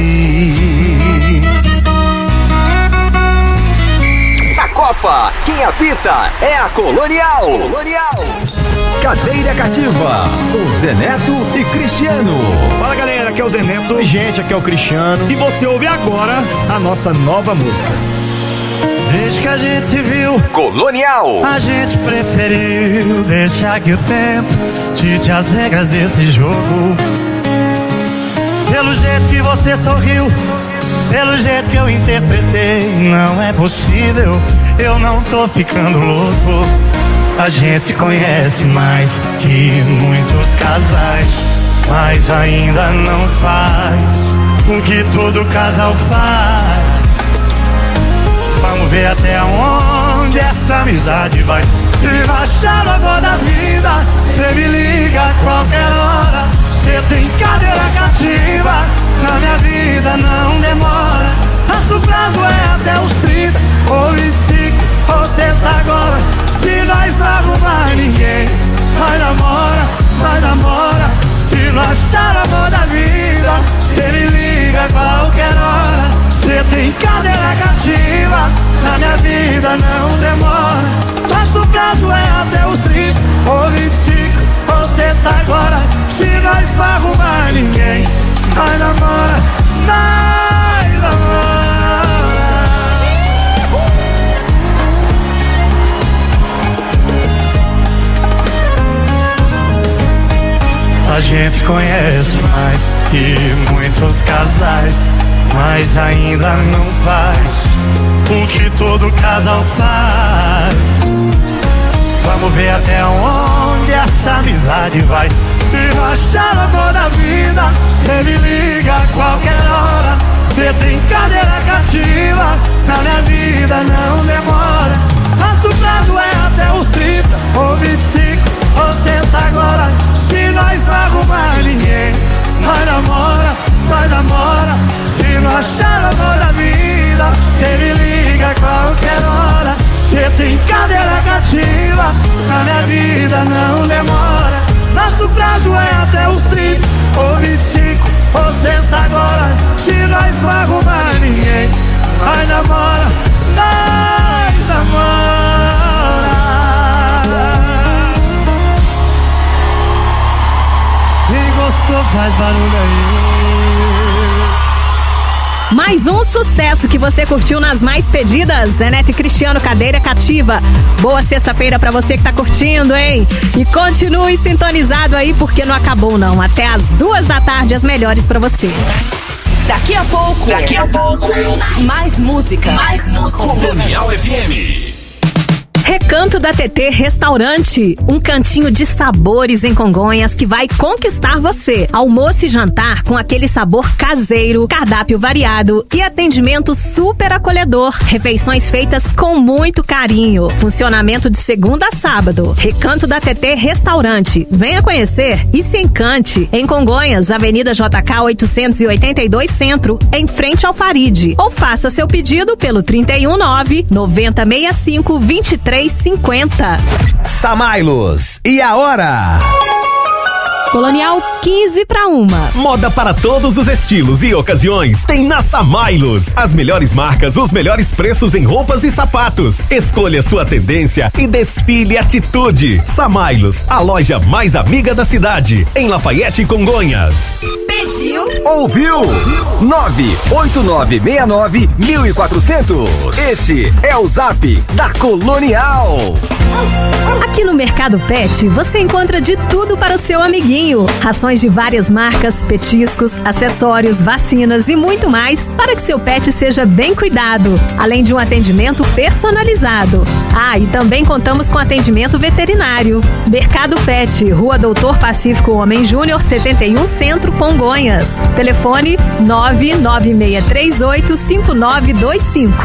Na Copa, quem apita é a Colonial. Colonial. Cadeira Cativa, com Zé Neto e Cristiano. Fala galera, aqui é o Zé Neto. Oi gente, aqui é o Cristiano. E você ouve agora a nossa nova música. Desde que a gente se viu, Colonial, a gente preferiu deixar que o tempo dite as regras desse jogo. Pelo jeito que você sorriu, pelo jeito que eu interpretei, não é possível, eu não tô ficando louco. A gente se conhece mais que muitos casais, mas ainda não faz o que todo casal faz. Vamos ver até onde essa amizade vai. Se baixar a bola da vida, cê me liga a qualquer hora. Cê tem cadeira cativa, na minha vida não demora. Nosso prazo é até os trinta, ou vinte e cinco, ou sexta agora. Se nós não arrumar ninguém, nós namora, nós namora. Se não achar amor da vida, cê me liga a qualquer hora. Cê tem cadeira cativa, na minha vida não demora. Nosso prazo é até os trinta, ou vinte e cinco, ou sexta agora. Se nós não arrumar ninguém, nós namora, nós namora. A gente conhece mais que muitos casais, mas ainda não faz o que todo casal faz. Vamos ver até onde essa amizade vai. Se não achar amor da vida, cê me liga a qualquer hora. Cê tem cadeira cativa, na minha vida não demora. Nosso prazo é até os trinta, ou vinte e cinco, ou sexta agora. Se nós não arrumar ninguém, nós namora. vai até os trinta ou vinte e cinco ou sexta agora. Se nós não arrumar ninguém, nós namora, nós namora. Quem gostou faz barulho aí. Mais um sucesso que você curtiu nas mais pedidas. Zeneto e Cristiano, Cadeira Cativa. Boa sexta-feira pra você que tá curtindo, hein? E continue sintonizado aí, porque não acabou não. Até as duas da tarde, as melhores pra você. Daqui a pouco. Daqui a pouco. Mais música. Mais música. Colonial F M. Recanto da T T Restaurante, um cantinho de sabores em Congonhas que vai conquistar você. Almoço e jantar com aquele sabor caseiro, cardápio variado e atendimento super acolhedor. Refeições feitas com muito carinho. Funcionamento de segunda a sábado. Recanto da T T Restaurante. Venha conhecer e se encante. Em Congonhas, Avenida J K oitocentos e oitenta e dois Centro, em frente ao Faride. Ou faça seu pedido pelo trinta e um nove, noventa sessenta e cinco, vinte e três cinquenta. Samailos, e a hora? Colonial quinze para uma. Moda para todos os estilos e ocasiões tem na Samailos. As melhores marcas, os melhores preços em roupas e sapatos. Escolha sua tendência e desfile atitude. Samailos, a loja mais amiga da cidade. Em Lafayette, Congonhas. Pediu? Ouviu? nove oito nove seis nove um quatro zero zero. Este é o Zap da Colonial. Aqui no Mercado Pet, você encontra de tudo para o seu amiguinho. Rações de várias marcas, petiscos, acessórios, vacinas e muito mais para que seu pet seja bem cuidado, além de um atendimento personalizado. Ah, e também contamos com atendimento veterinário. Mercado Pet, Rua Doutor Pacífico Homem Júnior, setenta e um Centro, Congonhas. Telefone nove nove seis três oito cinco nove dois cinco.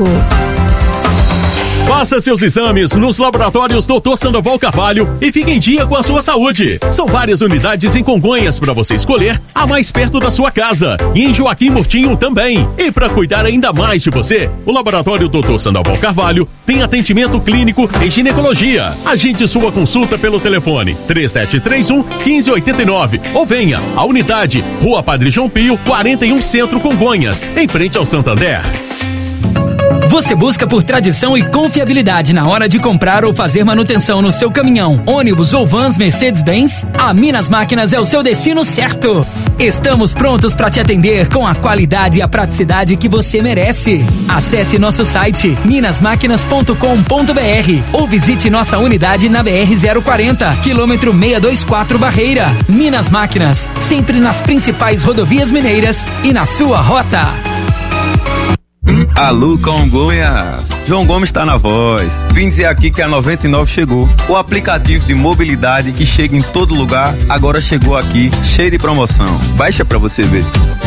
Faça seus exames nos laboratórios doutor Sandoval Carvalho e fique em dia com a sua saúde. São várias unidades em Congonhas para você escolher a mais perto da sua casa. E em Joaquim Murtinho também. E para cuidar ainda mais de você, o laboratório doutor Sandoval Carvalho tem atendimento clínico em ginecologia. Agende sua consulta pelo telefone três sete três um, um cinco oito nove ou venha à unidade Rua Padre João Pio, quarenta e um Centro, Congonhas, em frente ao Santander. Você busca por tradição e confiabilidade na hora de comprar ou fazer manutenção no seu caminhão, ônibus ou vans Mercedes-Benz? A Minas Máquinas é o seu destino certo. Estamos prontos para te atender com a qualidade e a praticidade que você merece. Acesse nosso site minas máquinas ponto com ponto b r ou visite nossa unidade na B R zero quarenta, quilômetro seiscentos e vinte e quatro Barreira. Minas Máquinas, sempre nas principais rodovias mineiras e na sua rota. Alô, Congonhas! João Gomes está na voz. Vim dizer aqui que a noventa e nove chegou. O aplicativo de mobilidade que chega em todo lugar, agora chegou aqui, cheio de promoção. Baixa pra você ver.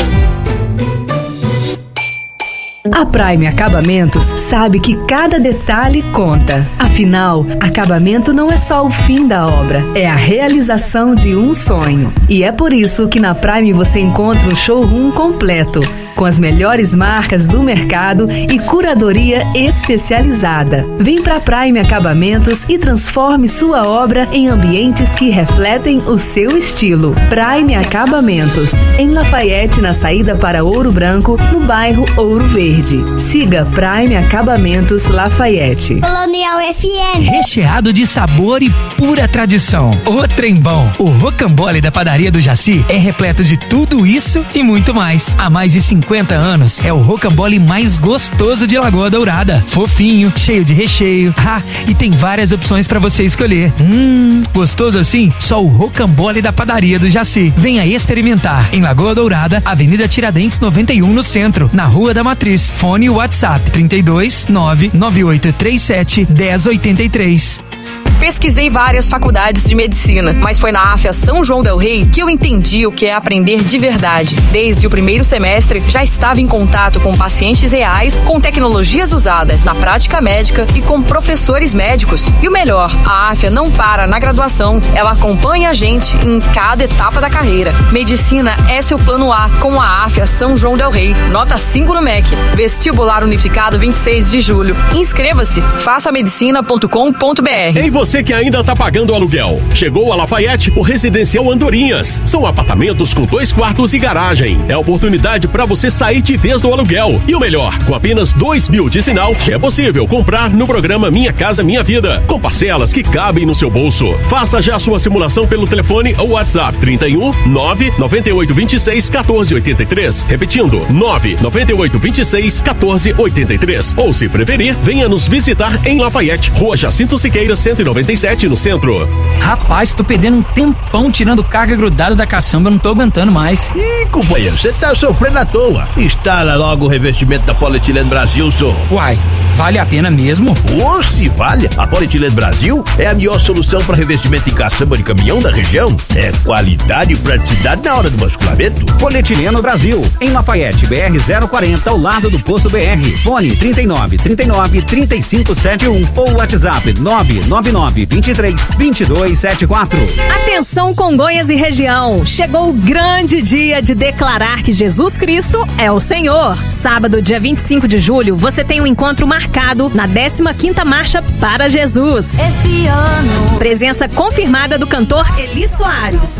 A Prime Acabamentos sabe que cada detalhe conta. Afinal, acabamento não é só o fim da obra, é a realização de um sonho. E é por isso que na Prime você encontra um showroom completo, com as melhores marcas do mercado e curadoria especializada. Vem pra Prime Acabamentos e transforme sua obra em ambientes que refletem o seu estilo. Prime Acabamentos, em Lafayette, na saída para Ouro Branco, no bairro Ouro Verde. Siga Prime Acabamentos Lafayette. Colonial F M. Recheado de sabor e pura tradição. O trem bom. O rocambole da padaria do Jaci é repleto de tudo isso e muito mais. Há mais de cinquenta anos é o rocambole mais gostoso de Lagoa Dourada. Fofinho, cheio de recheio. Ah, e tem várias opções para você escolher. Hum, gostoso assim? Só o rocambole da padaria do Jaci. Venha experimentar. Em Lagoa Dourada, Avenida Tiradentes noventa e um, no centro, na Rua da Matriz. Fone e WhatsApp trinta e dois, nove nove oito três sete, dez oitenta e três. Pesquisei várias faculdades de medicina, mas foi na AFIA São João del Rei que eu entendi o que é aprender de verdade. Desde o primeiro semestre, já estava em contato com pacientes reais, com tecnologias usadas na prática médica e com professores médicos. E o melhor, a AFIA não para na graduação, ela acompanha a gente em cada etapa da carreira. Medicina é seu plano A com a AFIA São João del Rei. Nota cinco no M E C. Vestibular Unificado vinte e seis de julho. Inscreva-se. faça medicina ponto com ponto b r. Em você você que ainda tá pagando aluguel, chegou a Lafayette, o Residencial Andorinhas. São apartamentos com dois quartos e garagem. É oportunidade para você sair de vez do aluguel. E o melhor, com apenas dois mil de sinal, já é possível comprar no programa Minha Casa Minha Vida, com parcelas que cabem no seu bolso. Faça já a sua simulação pelo telefone ou WhatsApp trinta e um, nove nove oito dois seis, um quatro oito três. Repetindo, nove nove oito dois seis, um quatro oito três. Ou se preferir, venha nos visitar em Lafayette, Rua Jacinto Siqueira, cento e noventa e sete, no centro. Rapaz, tô perdendo um tempão tirando carga grudada da caçamba, eu não tô aguentando mais. Ih, companheiro, você tá sofrendo à toa. Instala logo o revestimento da Polietileno Brasil, senhor. Uai, vale a pena mesmo? Ô, se vale! A Polietileno Brasil é a melhor solução para revestimento em caçamba de caminhão da região. É qualidade e praticidade na hora do basculamento. Polietileno Brasil, em Lafayette, B R zero quarenta, ao lado do posto B R. Fone trinta e nove, trinta e nove, trinta e cinco setenta e um ou WhatsApp nove nove nove, vinte e três, vinte e dois setenta e quatro. Atenção, Congonhas e região, chegou o grande dia de declarar que Jesus Cristo é o Senhor. Sábado, dia vinte e cinco de julho, você tem um encontro marcado na décima quinta Marcha para Jesus. Esse ano. Presença confirmada do cantor Eli Soares.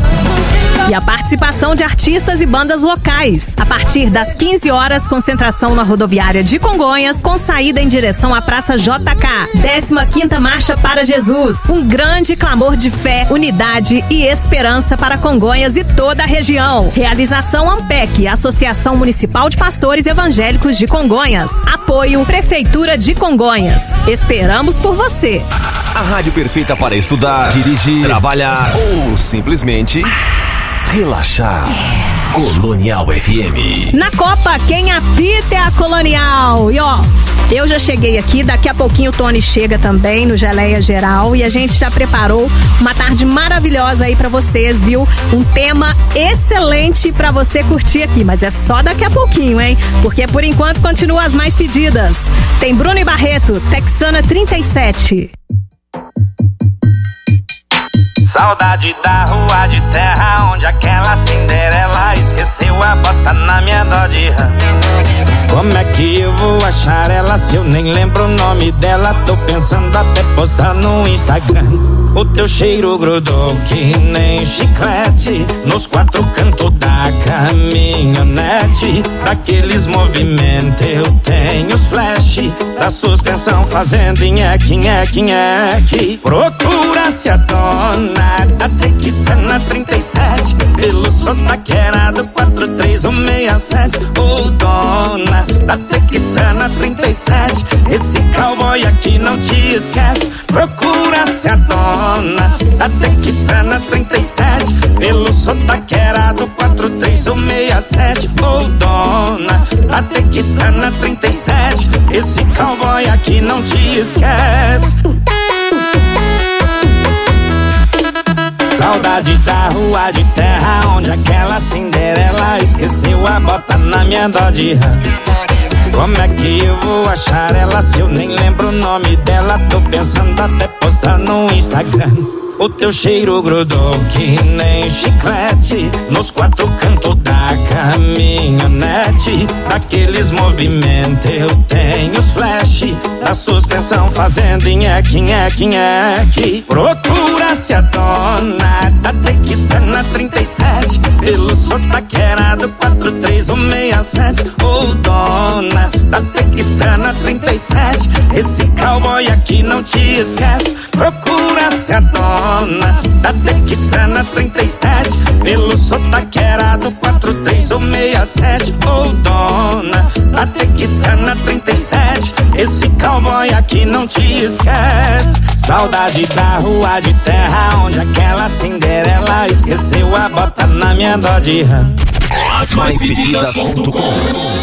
E a participação de artistas e bandas locais. A partir das quinze horas, concentração na rodoviária de Congonhas, com saída em direção à Praça J K. décima quinta Marcha para Jesus. Um grande clamor de fé, unidade e esperança para Congonhas e toda a região. Realização AMPEC, Associação Municipal de Pastores Evangélicos de Congonhas. Apoio Prefeitura de Congonhas. Esperamos por você. A rádio perfeita para estudar, dirigir, trabalhar ou simplesmente relaxar. Colonial F M. Na Copa, quem apita é a Colonial. E ó, eu já cheguei aqui, daqui a pouquinho o Tony chega também no Geleia Geral e a gente já preparou uma tarde maravilhosa aí pra vocês, viu? Um tema excelente pra você curtir aqui, mas é só daqui a pouquinho, hein? Porque por enquanto continua as mais pedidas. Tem Bruno e Barreto, Texana trinta e sete. Saudade da rua de terra onde aquela Cinderela esqueceu a bota na minha Dodge Ram. Como é que eu vou achar ela se eu nem lembro o nome dela? Tô pensando até postar no Instagram. O teu cheiro grudou que nem chiclete nos quatro cantos da caminhonete. Daqueles movimentos eu tenho os flash da suspensão fazendo nheque, nheque, nheque. Procura-se a dona da Texana trinta e sete pelo sotaqueirado quatro três um seis sete. Ô dona da Texana trinta e sete, esse cowboy aqui não te esquece. Procura-se a dona da Texana trinta e sete pelo sotaqueirado quatro três um seis sete. Ô dona da Texana trinta e sete, esse cowboy aqui não te esquece. Saudade da rua de terra onde aquela Cinderela esqueceu a bota na minha Dodge Ram. Como é que eu vou achar ela se eu nem lembro o nome dela? Tô pensando até postar no Instagram. O teu cheiro grudou que nem chiclete nos quatro cantos da caminhonete. Daqueles movimentos eu tenho os flash da suspensão fazendo nheque, nheque, nheque. Procura-se a dona da Texana trinta e sete pelo sotaqueirado quatro três um seis sete. Ô dona da Texana trinta e sete, esse cowboy aqui não te esquece. Procura-se a dona da Texana trinta e sete pelo sotaqueirado quatro três um seis sete. Ô dona da Texana trinta e sete, esse cowboy aqui não te esquece. Saudade da rua de terra onde aquela Cinderela esqueceu a bota na minha Dodge Ram. As mais pedidas ponto com.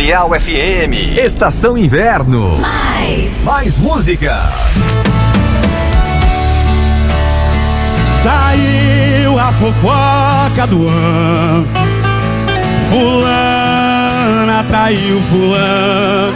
Colonial F M. Estação Inverno. Mais. Mais música. Saiu a fofoca do ano. Fulana traiu fulano.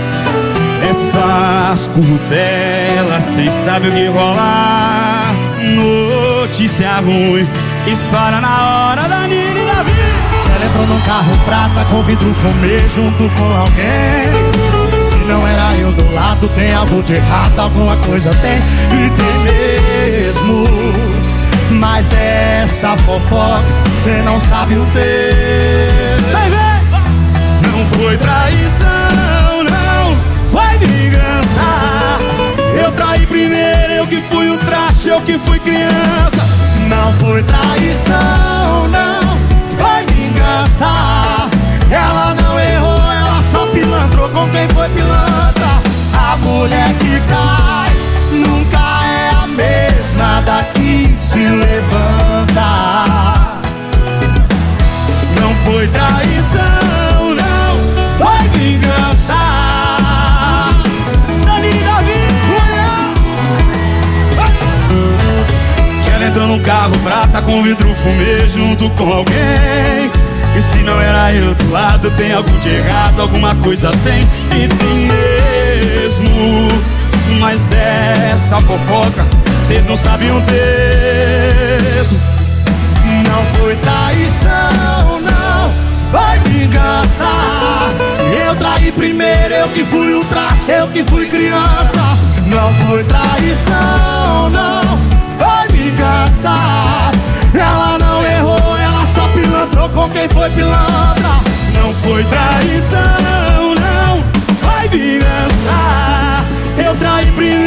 Essas curtelas, cês sabem o que rolar. Notícia ruim espalha na hora da Nina e da vida. Ela entrou num carro prata com vidro fumê junto com alguém. Se não era eu do lado, tem algo de errado, alguma coisa tem. E tem mesmo. Mas dessa fofoca cê não sabe o texto. Vem, vem! Não foi traição, não foi vingança. Eu traí primeiro, eu que fui o traste, eu que fui criança. Não foi traição, não foi vingança. Ela não errou, ela só pilantrou com quem foi pilantra. A mulher que cai nunca é a mesma daqui se levanta. Não foi traição, não foi vingança. Dani Davi. Que ela entrou num carro prata com vidro fumê junto com alguém. E se não era eu do lado, tem algo de errado, alguma coisa tem. E tem mesmo. Mas dessa fofoca cês não sabem o texto. Não foi traição, não foi vingança. Eu traí primeiro, eu que fui o traste, eu que fui criança. Não foi traição, não foi vingança. Ela não errou, ela só pilantrou com quem foi pilantra. Não foi traição, não foi vingança. Eu traí primeiro,